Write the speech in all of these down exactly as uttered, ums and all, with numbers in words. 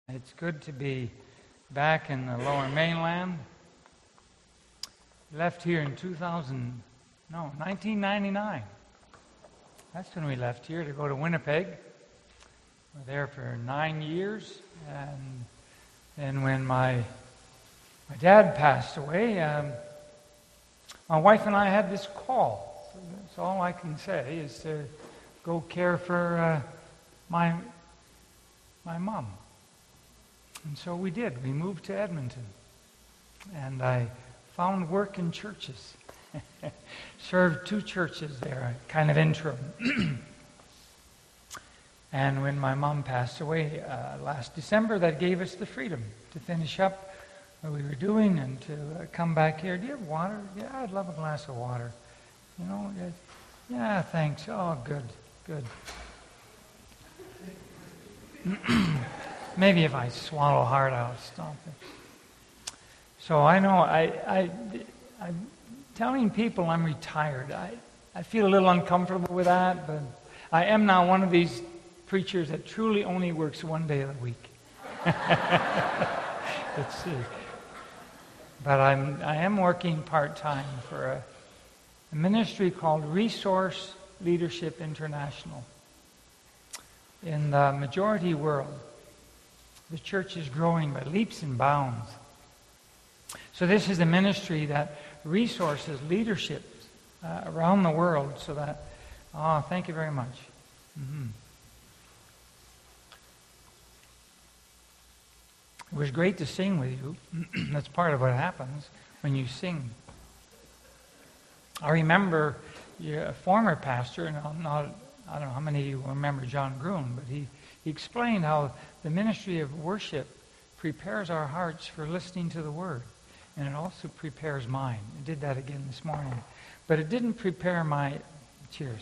It's good to be back in the Lower Mainland. Left here in two thousand, no, nineteen ninety-nine. That's when we left here to go to Winnipeg. We're there for nine years, and then when my my dad passed away, um, my wife and I had this call. So that's all I can say is to go care for uh, my my mom. And so we did. We moved to Edmonton. And I found work in churches. Served two churches there, kind of interim. And when my mom passed away uh, last December, that gave us the freedom to finish up what we were doing and to uh, come back here. Do you have water? Yeah, I'd love a glass of water. You know, uh, yeah, thanks. Oh, good, good. Maybe if I swallow hard, I'll stop it. So I know I, I, I'm telling people I'm retired. I, I feel a little uncomfortable with that, but I am now one of these preachers that truly only works one day of the week. Let's see. But I'm, I am working part-time for a, a ministry called Resource Leadership International. In the majority world, the church is growing by leaps and bounds. So this is a ministry that resources leadership uh, around the world so that, oh, thank you very much. Mm-hmm. It was great to sing with you. That's part of what happens when you sing. I remember a former pastor, and I'm not, I don't know how many of you remember John Gruen, but he, he explained how the ministry of worship prepares our hearts for listening to the Word. And it also prepares mine. I did that again this morning. But it didn't prepare my... Cheers.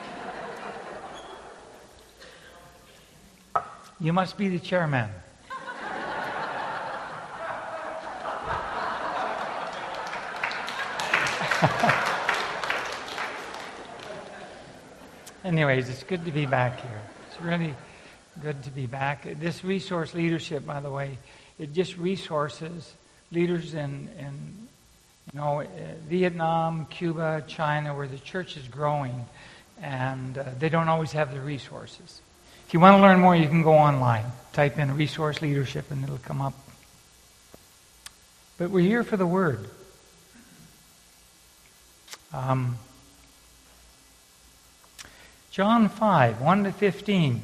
You must be the chairman. Anyways, it's good to be back here. It's really good to be back. This resource leadership, by the way, it just resources leaders in, in you know, uh, Vietnam, Cuba, China, where the church is growing, and uh, they don't always have the resources. If you want to learn more, you can go online. Type in resource leadership, and it'll come up. But we're here for the Word. Um, John five, one to fifteen.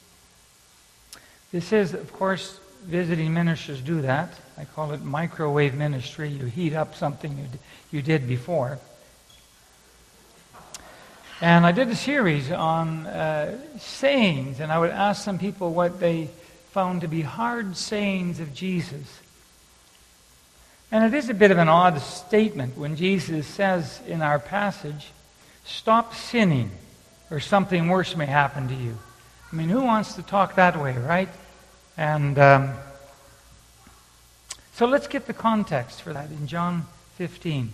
This is, of course, visiting ministers do that. I call it microwave ministry. You heat up something you, d- you did before. And I did a series on uh, sayings, and I would ask some people what they found to be hard sayings of Jesus. And it is a bit of an odd statement when Jesus says in our passage, "Stop sinning, or something worse may happen to you." I mean, who wants to talk that way, right? And um, so let's get the context for that in John fifteen.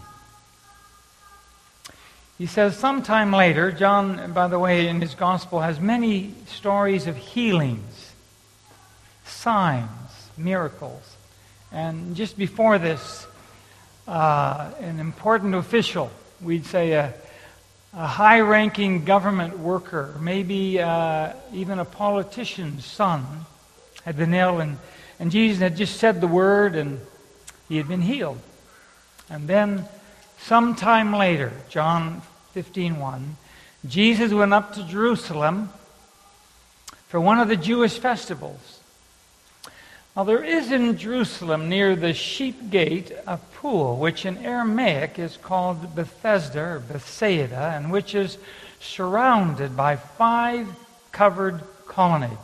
He says, sometime later, John, by the way, in his gospel has many stories of healings, signs, miracles. And just before this, uh, an important official, we'd say a, a high-ranking government worker, maybe uh, even a politician's son, had been ill, and, and Jesus had just said the word, and he had been healed. And then, sometime later, John fifteen one, Jesus went up to Jerusalem for one of the Jewish festivals. Now, there is in Jerusalem, near the Sheep Gate, a pool, which in Aramaic is called Bethesda, or Bethsaida, and which is surrounded by five covered colonnades.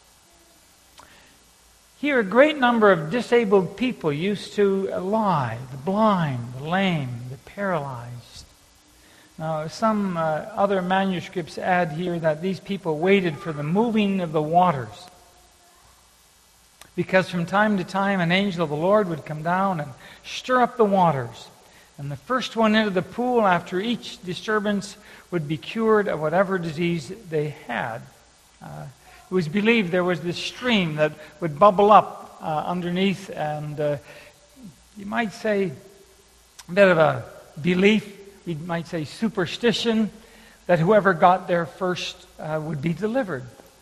Here, a great number of disabled people used to lie, the blind, the lame, the paralyzed. Now, some uh, other manuscripts add here that these people waited for the moving of the waters, because from time to time an angel of the Lord would come down and stir up the waters. And the first one into the pool after each disturbance would be cured of whatever disease they had. Uh, It was believed there was this stream that would bubble up uh, underneath, and uh, you might say a bit of a belief, we might say superstition, that whoever got there first uh, would be delivered.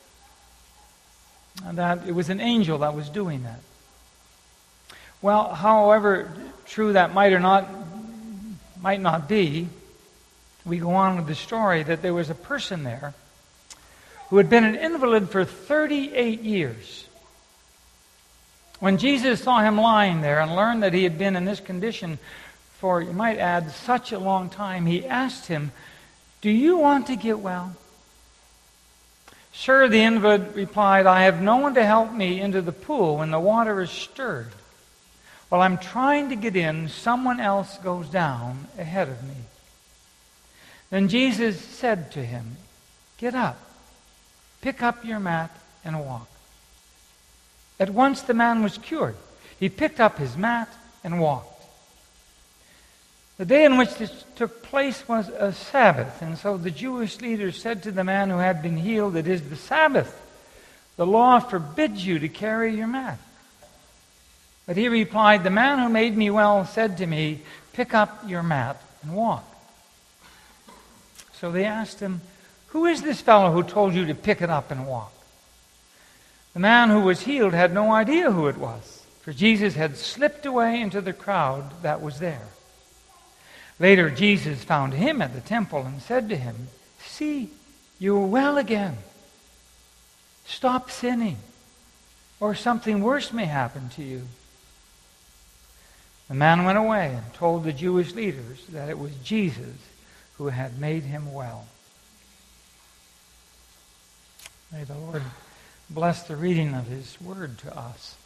And that it was an angel that was doing that. Well, however true that might or not might not be, we go on with the story that there was a person there who had been an invalid for thirty-eight years. When Jesus saw him lying there and learned that he had been in this condition for, you might add, such a long time, he asked him, "Do you want to get well?" "Sir," the invalid replied, "I have no one to help me into the pool when the water is stirred. While I'm trying to get in, someone else goes down ahead of me." Then Jesus said to him, "Get up, pick up your mat, and walk." At once the man was cured. He picked up his mat and walked. The day in which this took place was a Sabbath, and so the Jewish leaders said to the man who had been healed, "It is the Sabbath. The law forbids you to carry your mat." But he replied, "The man who made me well said to me, 'Pick up your mat and walk.'" So they asked him, "Who is this fellow who told you to pick it up and walk?" The man who was healed had no idea who it was, for Jesus had slipped away into the crowd that was there. Later, Jesus found him at the temple and said to him, "See, you are well again. Stop sinning, or something worse may happen to you." The man went away and told the Jewish leaders that it was Jesus who had made him well. May the Lord bless the reading of His Word to us.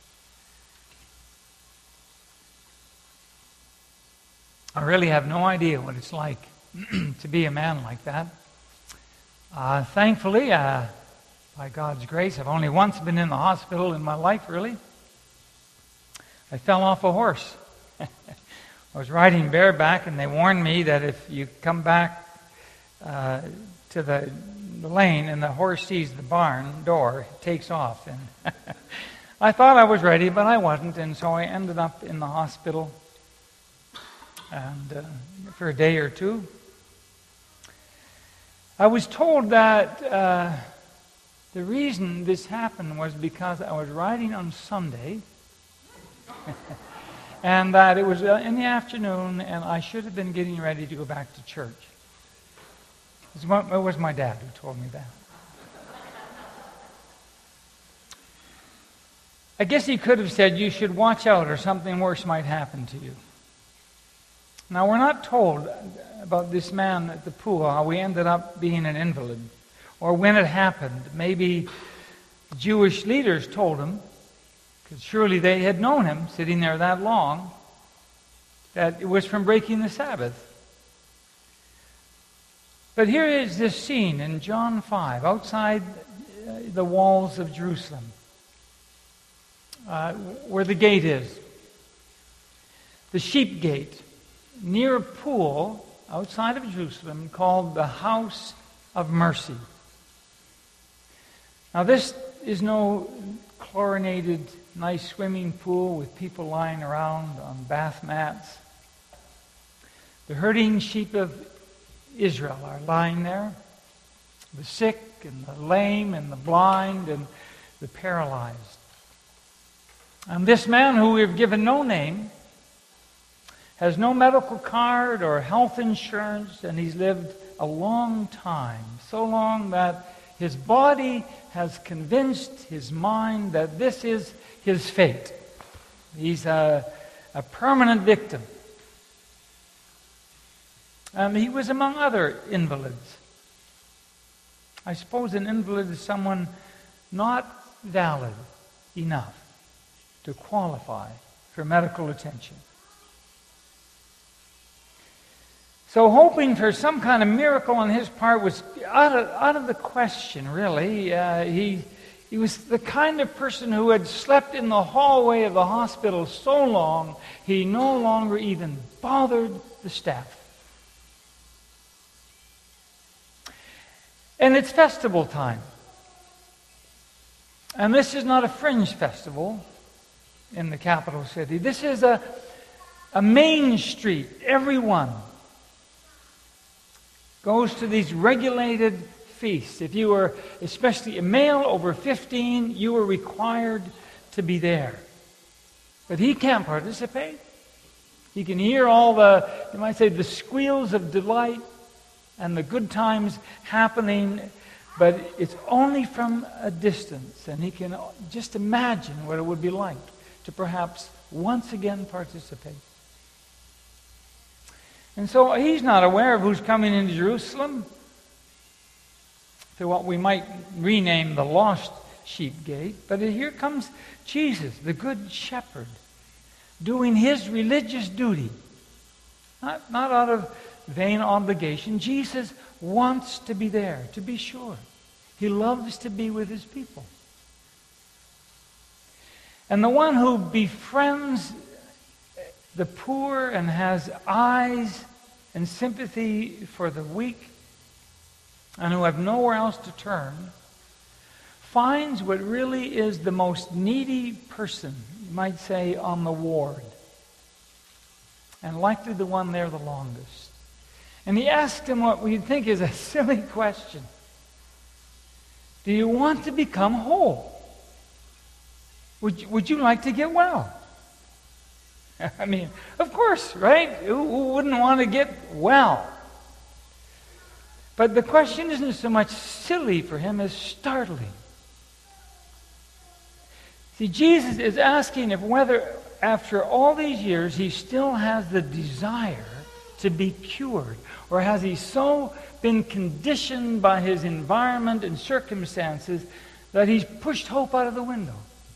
I really have no idea what it's like to be a man like that. Uh, thankfully, uh, by God's grace, I've only once been in the hospital in my life, really. I fell off a horse. I was riding bareback, and they warned me that if you come back uh, to the, the lane and the horse sees the barn door, it takes off. And I thought I was ready, but I wasn't, and so I ended up in the hospital and uh, for a day or two. I was told that uh, the reason this happened was because I was riding on Sunday, and that it was in the afternoon, and I should have been getting ready to go back to church. It was my dad who told me that. I guess he could have said, "You should watch out or something worse might happen to you." Now, we're not told about this man at the pool, how we ended up being an invalid, or when it happened. Maybe the Jewish leaders told him, because surely they had known him sitting there that long, that it was from breaking the Sabbath. But here is this scene in John five, outside the walls of Jerusalem, uh, where the gate is. The sheep gate, near a pool outside of Jerusalem called the House of Mercy. Now, this is no chlorinated, nice swimming pool with people lying around on bath mats. The herding sheep of Israel are lying there, the sick and the lame and the blind and the paralyzed. And this man, who we have given no name, has no medical card or health insurance, and he's lived a long time, so long that his body has convinced his mind that this is his fate. He's a, a permanent victim. Um, he was among other invalids. I suppose an invalid is someone not valid enough to qualify for medical attention. So hoping for some kind of miracle on his part was out of, out of the question, really. Uh, he, he was the kind of person who had slept in the hallway of the hospital so long, he no longer even bothered the staff. And it's festival time. And this is not a fringe festival in the capital city. This is a, a main street. Everyone goes to these regulated feasts. If you were especially a male over fifteen, you were required to be there. But he can't participate. He can hear all the, you might say, the squeals of delight and the good times happening, but it's only from a distance. And he can just imagine what it would be like to perhaps once again participate. And so he's not aware of who's coming into Jerusalem through what we might rename the Lost Sheep Gate. But here comes Jesus, the Good Shepherd, doing his religious duty. Not, not out of vain obligation. Jesus wants to be there, to be sure. He loves to be with his people. And the one who befriends the poor and has eyes and sympathy for the weak and who have nowhere else to turn finds what really is the most needy person, you might say, on the ward, and likely the one there the longest. And he asked him what we think is a silly question. Do you want to become whole? Would you, would you like to get well? I mean, of course, right? Who, who wouldn't want to get well? But the question isn't so much silly for him as startling. See, Jesus is asking if whether, after all these years, he still has the desire to be cured, or has he so been conditioned by his environment and circumstances that he's pushed hope out of the window.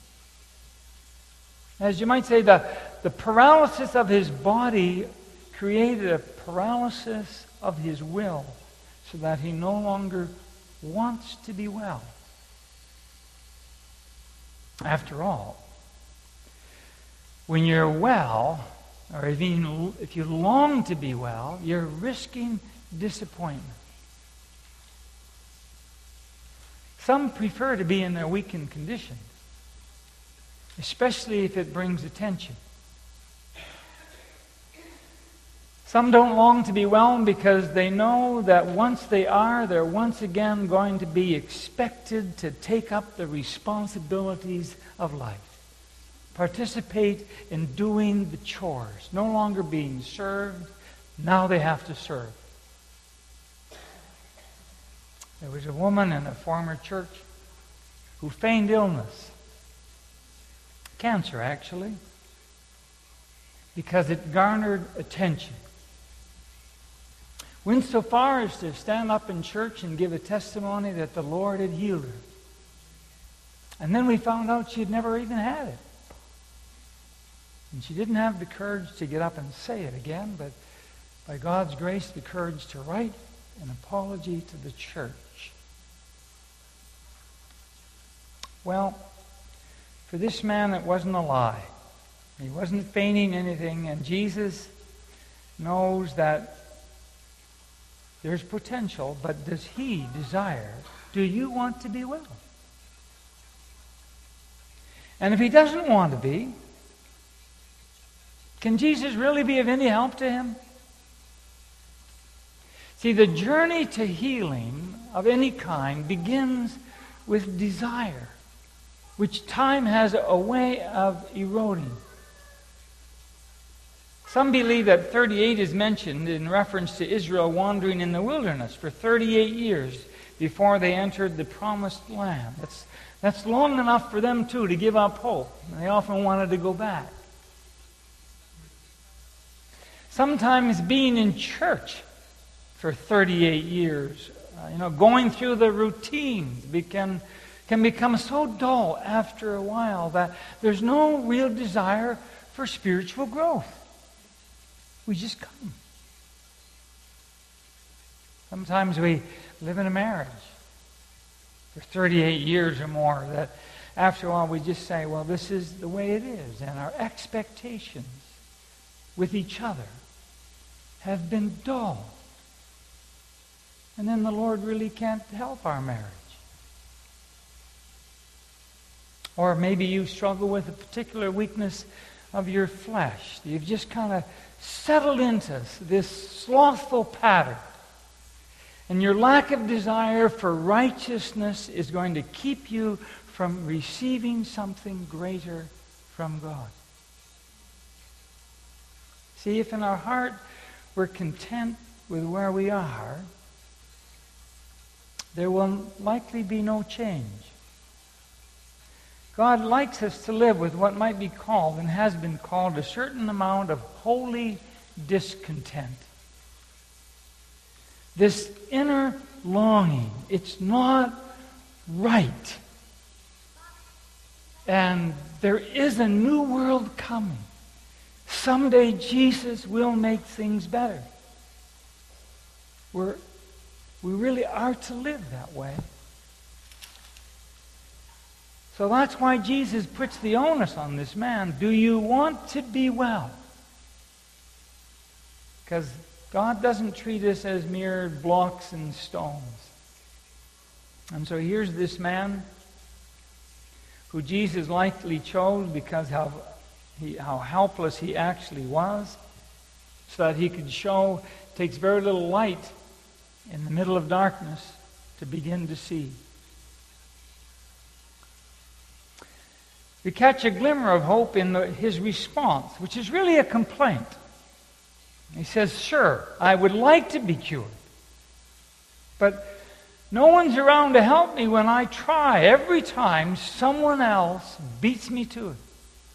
As you might say, the, the paralysis of his body created a paralysis of his will, so that he no longer wants to be well. After all, when you're well, or even if you long to be well, you're risking disappointment. Some prefer to be in their weakened condition, especially if it brings attention. Some don't long to be well because they know that once they are, they're once again going to be expected to take up the responsibilities of life. Participate in doing the chores. No longer being served, now they have to serve. There was a woman in a former church who feigned illness. Cancer, actually. Because it garnered attention. Went so far as to stand up in church and give a testimony that the Lord had healed her. And then we found out she had never even had it. And she didn't have the courage to get up and say it again, but by God's grace, the courage to write an apology to the church. Well, for this man, it wasn't a lie. He wasn't feigning anything, and Jesus knows that there's potential, but does he desire? Do you want to be well? And if he doesn't want to be, can Jesus really be of any help to him? See, the journey to healing of any kind begins with desire, which time has a way of eroding. Some believe that thirty-eight is mentioned in reference to Israel wandering in the wilderness for thirty-eight years before they entered the promised land. That's, that's long enough for them, too, to give up hope. And they often wanted to go back. Sometimes being in church for thirty-eight years, uh, you know, going through the routines can, can become so dull after a while that there's no real desire for spiritual growth. We just come. Sometimes we live in a marriage for thirty-eight years or more that after a while we just say, well, this is the way it is. And our expectations with each other have been dull. And then the Lord really can't help our marriage. Or maybe you struggle with a particular weakness of your flesh. You've just kind of settled into this slothful pattern. And your lack of desire for righteousness is going to keep you from receiving something greater from God. See, if in our heart we're content with where we are, there will likely be no change. God likes us to live with what might be called, and has been called, a certain amount of holy discontent. This inner longing, it's not right. And there is a new world coming. Someday Jesus will make things better. We're, we really are to live that way. So that's why Jesus puts the onus on this man. Do you want to be well? Because God doesn't treat us as mere blocks and stones. And so here's this man who Jesus likely chose because how, he, how helpless he actually was, so that he could show it takes very little light in the middle of darkness to begin to see. We catch a glimmer of hope in the, his response, which is really a complaint. He says, sure, I would like to be cured, but no one's around to help me when I try. Every time someone else beats me to it.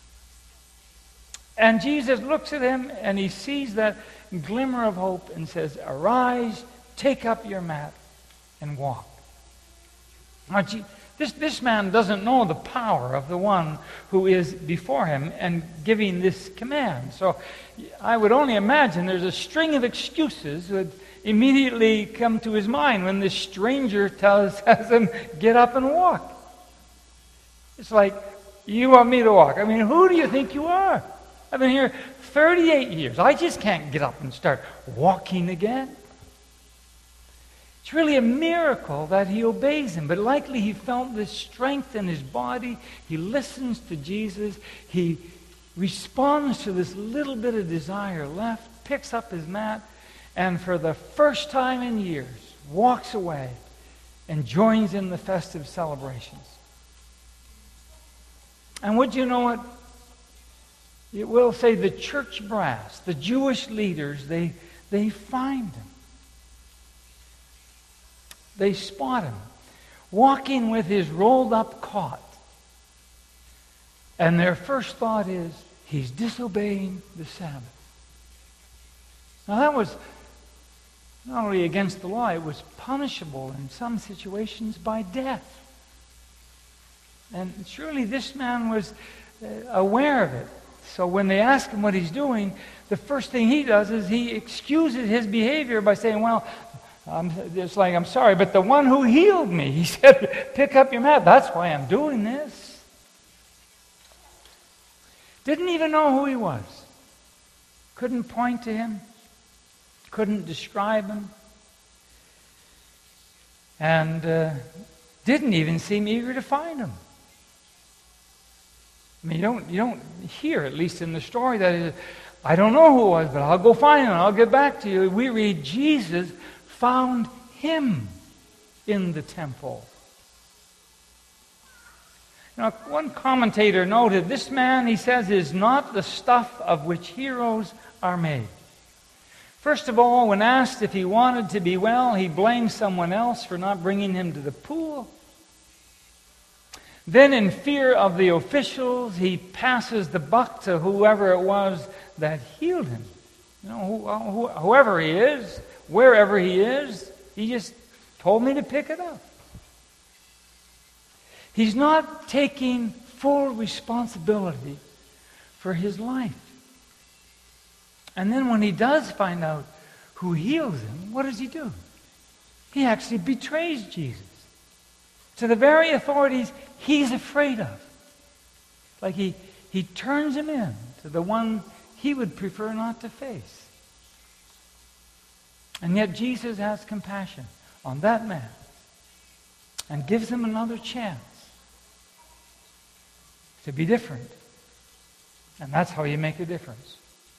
And Jesus looks at him and he sees that glimmer of hope and says, arise, take up your mat, and walk. Now, This, this man doesn't know the power of the one who is before him and giving this command. So I would only imagine there's a string of excuses that would immediately come to his mind when this stranger tells, tells him, get up and walk. It's like, you want me to walk? I mean, who do you think you are? I've been here thirty-eight years. I just can't get up and start walking again. It's really a miracle that he obeys him, but likely he felt this strength in his body. He listens to Jesus. He responds to this little bit of desire left, picks up his mat, and for the first time in years, walks away and joins in the festive celebrations. And would you know it? It will say the church brass, the Jewish leaders, they, they find him. They spot him walking with his rolled up cot. And their first thought is, he's disobeying the Sabbath. Now that was not only against the law, it was punishable in some situations by death. And surely this man was uh, aware of it. So when they ask him what he's doing, the first thing he does is he excuses his behavior by saying, well, I'm, it's like, I'm sorry, but the one who healed me, he said, pick up your mat. That's why I'm doing this. Didn't even know who he was. Couldn't point to him. Couldn't describe him. And uh, didn't even seem eager to find him. I mean, you don't, you don't hear, at least in the story, that is, I don't know who it was, but I'll go find him and I'll get back to you. We read Jesus found him in the temple. Now, one commentator noted, this man, he says, is not the stuff of which heroes are made. First of all, when asked if he wanted to be well, he blamed someone else for not bringing him to the pool. Then, in fear of the officials, he passes the buck to whoever it was that healed him. You know, who, who, whoever he is, wherever he is, he just told me to pick it up. He's not taking full responsibility for his life. And then when he does find out who heals him, what does he do? He actually betrays Jesus to the very authorities he's afraid of. Like he, he turns him in to the one he would prefer not to face. And yet Jesus has compassion on that man and gives him another chance. to be different. And that's how you make a difference.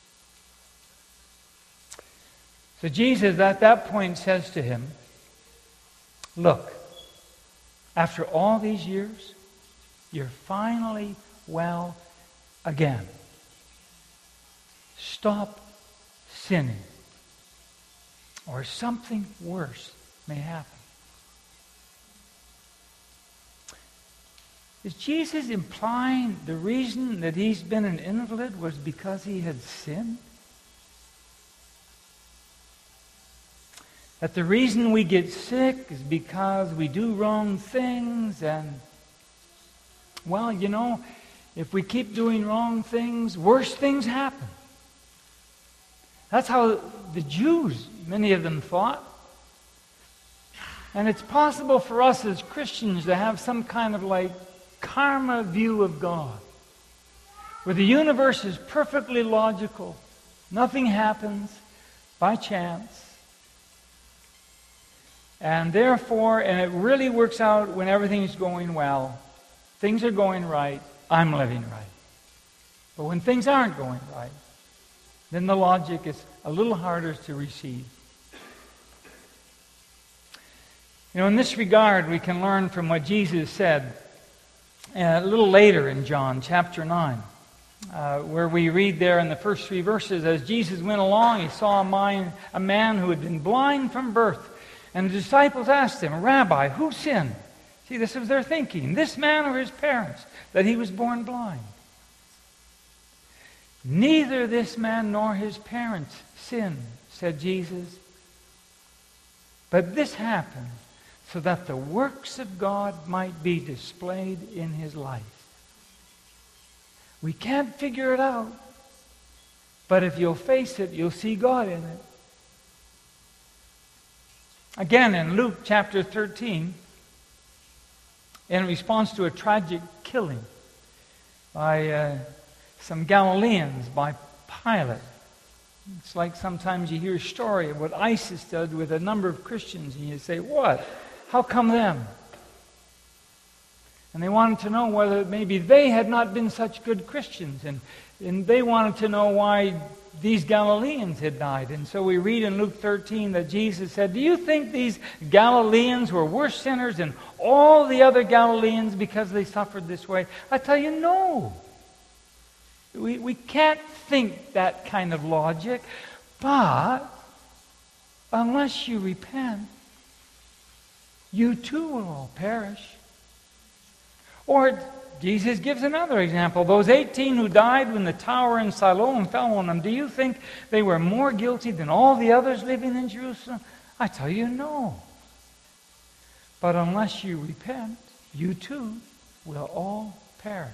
So Jesus at that point says to him, look, after all these years, you're finally well again. Stop sinning, or something worse may happen. Is Jesus implying the reason that he's been an invalid was because he had sinned? That the reason we get sick is because we do wrong things, and, well, you know, if we keep doing wrong things, worse things happen. That's how the Jews, many of them, thought. And it's possible for us as Christians to have some kind of like karma view of God, where the universe is perfectly logical. Nothing happens by chance. And therefore, and it really works out when everything's going well. Things are going right. I'm living right. But when things aren't going right, then the logic is a little harder to receive. You know, in this regard, we can learn from what Jesus said uh, a little later in John chapter nine, uh, where we read there in the first three verses, as Jesus went along, he saw a man, a man who had been blind from birth. And the disciples asked him, Rabbi, who sinned? See, this was their thinking. This man or his parents, that he was born blind? Neither this man nor his parents sinned, said Jesus. But this happened so that the works of God might be displayed in his life. We can't figure it out, but if you'll face it, you'll see God in it. Again, in Luke chapter thirteen, in response to a tragic killing by uh, some Galileans, by Pilate. It's like sometimes you hear a story of what ISIS did with a number of Christians, and you say, what? How come them? And they wanted to know whether maybe they had not been such good Christians, and, and they wanted to know why these Galileans had died. And so we read in Luke thirteen that Jesus said, do you think these Galileans were worse sinners than all the other Galileans because they suffered this way? I tell you, no. We, we can't think that kind of logic. But unless you repent, you too will all perish. Or Jesus gives another example. Those eighteen who died when the tower in Siloam fell on them, do you think they were more guilty than all the others living in Jerusalem? I tell you, no. But unless you repent, you too will all perish.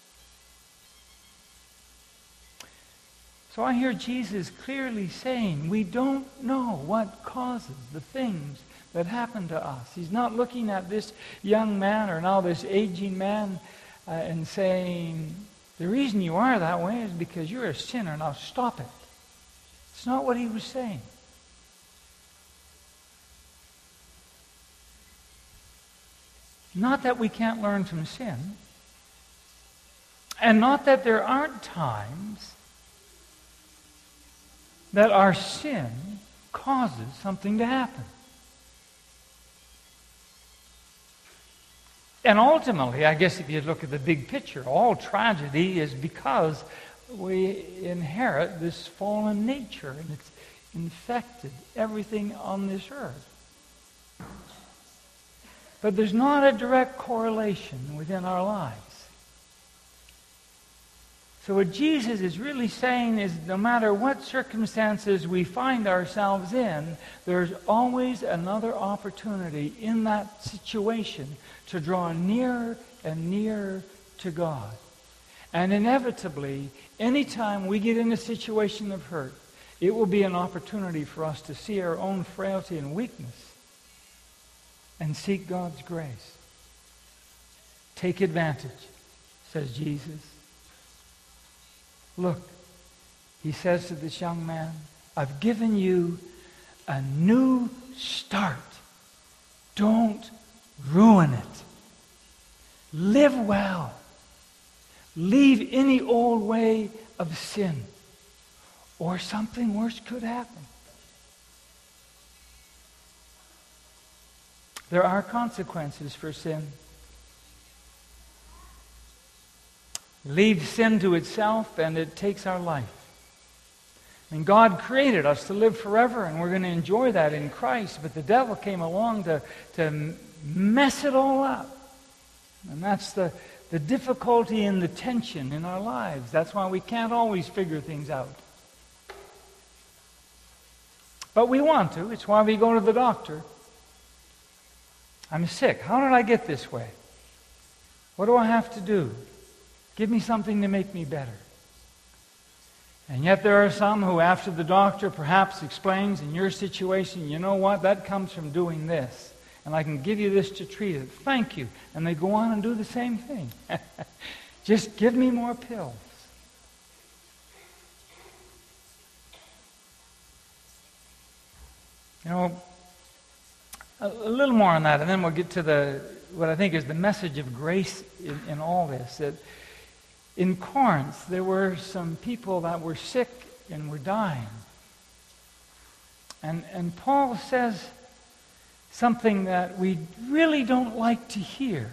So I hear Jesus clearly saying, we don't know what causes the things that happen to us. He's not looking at this young man or now this aging man Uh, and saying, the reason you are that way is because you're a sinner. Now stop it. It's not what he was saying. Not that we can't learn from sin, and not that there aren't times that our sin causes something to happen. And ultimately, I guess if you look at the big picture, all tragedy is because we inherit this fallen nature, and it's infected everything on this earth. But there's not a direct correlation within our lives. So what Jesus is really saying is no matter what circumstances we find ourselves in, there's always another opportunity in that situation to draw nearer and nearer to God. And inevitably, anytime we get in a situation of hurt, it will be an opportunity for us to see our own frailty and weakness and seek God's grace. Take advantage, says Jesus. Look, he says to this young man, I've given you a new start. Don't ruin it. Live well. Leave any old way of sin, or something worse could happen. There are consequences for sin. Leave sin to itself and it takes our life. And God created us to live forever, and we're going to enjoy that in Christ, but the devil came along to, to mess it all up. And that's the, the difficulty and the tension in our lives. That's why we can't always figure things out. But we want to. It's why we go to the doctor. I'm sick. How did I get this way? What do I have to do? Give me something to make me better. And yet there are some who, after the doctor perhaps explains, in your situation, you know what, that comes from doing this, and I can give you this to treat it. Thank you. And they go on and do the same thing. Just give me more pills. You know, a, a little more on that, and then we'll get to the what I think is the message of grace in, in all this. That in Corinth, there were some people that were sick and were dying. And, and Paul says something that we really don't like to hear.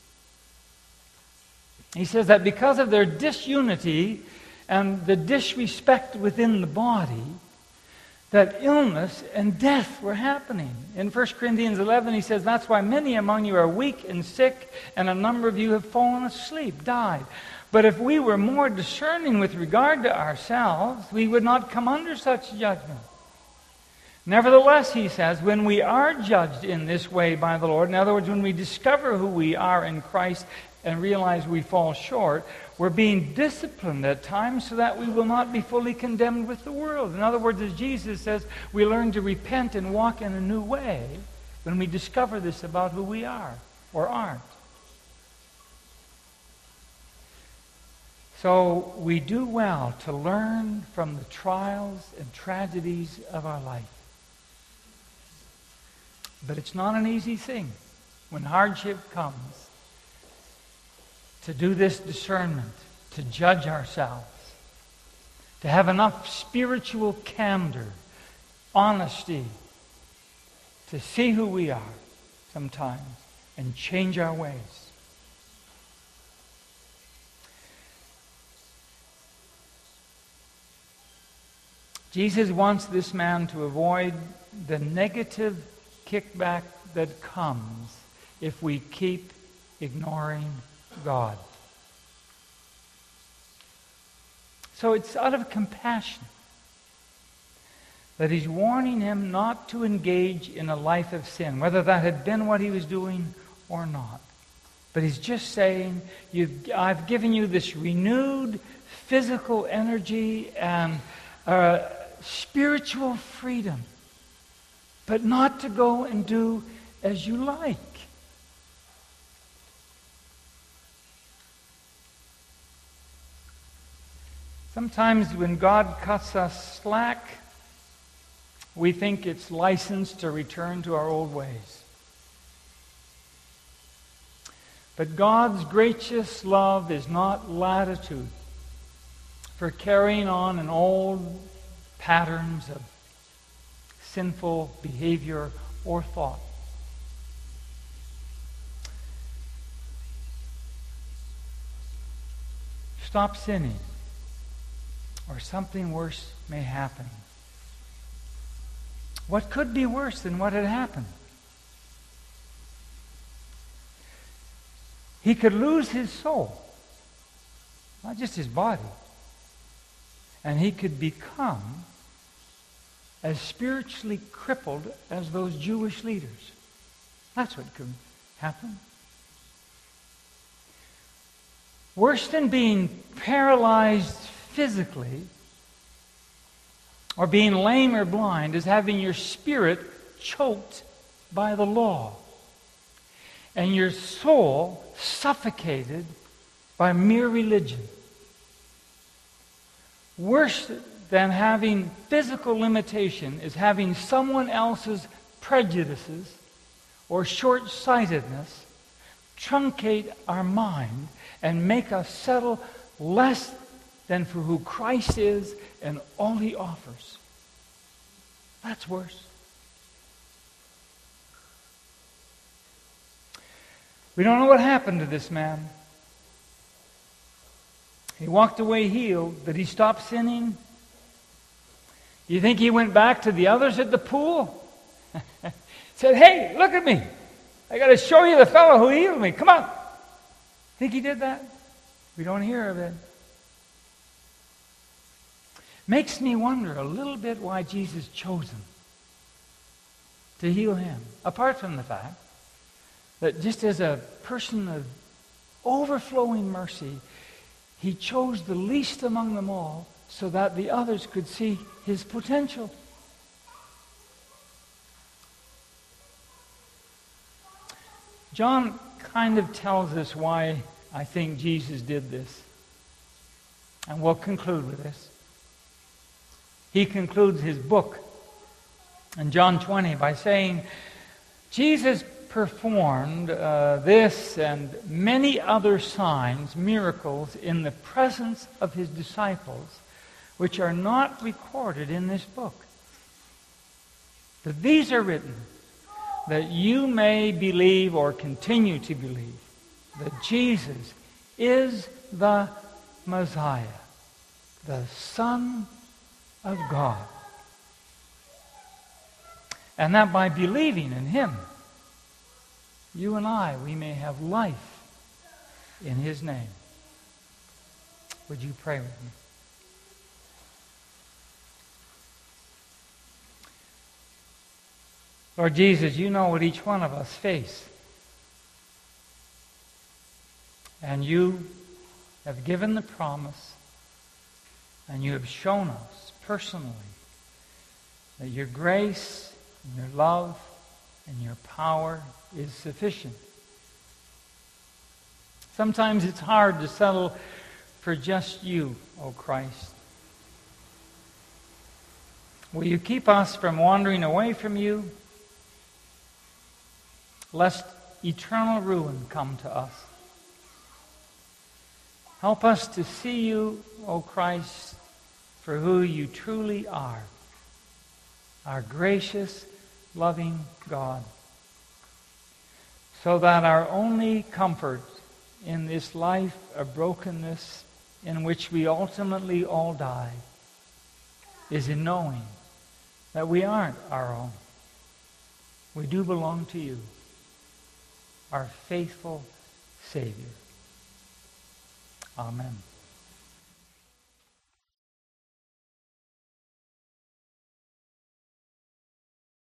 He says that because of their disunity and the disrespect within the body, that illness and death were happening. In First Corinthians eleven, he says, that's why many among you are weak and sick, and a number of you have fallen asleep, died. But if we were more discerning with regard to ourselves, we would not come under such judgment. Nevertheless, he says, when we are judged in this way by the Lord, in other words, when we discover who we are in Christ and realize we fall short, we're being disciplined at times so that we will not be fully condemned with the world. In other words, as Jesus says, we learn to repent and walk in a new way when we discover this about who we are or aren't. So we do well to learn from the trials and tragedies of our life. But it's not an easy thing when hardship comes to do this discernment, to judge ourselves, to have enough spiritual candor, honesty, to see who we are sometimes and change our ways. Jesus wants this man to avoid the negative kickback that comes if we keep ignoring God. So it's out of compassion that he's warning him not to engage in a life of sin, whether that had been what he was doing or not. But he's just saying, You've, I've given you this renewed physical energy and uh, spiritual freedom, but not to go and do as you like. Sometimes when God cuts us slack, we think it's license to return to our old ways. But God's gracious love is not latitude for carrying on an old patterns of sinful behavior or thought. Stop sinning, or something worse may happen. What could be worse than what had happened? He could lose his soul, not just his body. And he could become as spiritually crippled as those Jewish leaders. That's what could happen. Worse than being paralyzed physically or being lame or blind is having your spirit choked by the law and your soul suffocated by mere religion. Worse than having physical limitation is having someone else's prejudices or short-sightedness truncate our mind and make us settle less than for who Christ is and all he offers. That's worse. We don't know what happened to this man. He walked away healed. Did he stop sinning? You think he went back to the others at the pool? Said, hey, look at me. I got to show you the fellow who healed me. Come on. Think he did that? We don't hear of it. Makes me wonder a little bit why Jesus chose him to heal him. Apart from the fact that just as a person of overflowing mercy, he chose the least among them all so that the others could see his potential. John kind of tells us why I think Jesus did this. And we'll conclude with this. He concludes his book in John twenty by saying, Jesus performed uh, this and many other signs, miracles, in the presence of his disciples, which are not recorded in this book. But these are written that you may believe or continue to believe that Jesus is the Messiah, the Son of God. And that by believing in him, you and I, we may have life in his name. Would you pray with me? Lord Jesus, you know what each one of us face. And you have given the promise, and you have shown us personally that your grace and your love and your power is sufficient. Sometimes it's hard to settle for just you, O Christ. Will you keep us from wandering away from you, lest eternal ruin come to us? Help us to see you, O Christ, for who you truly are, our gracious, loving God, so that our only comfort in this life of brokenness in which we ultimately all die is in knowing that we aren't our own. We do belong to you, our faithful Savior. Amen.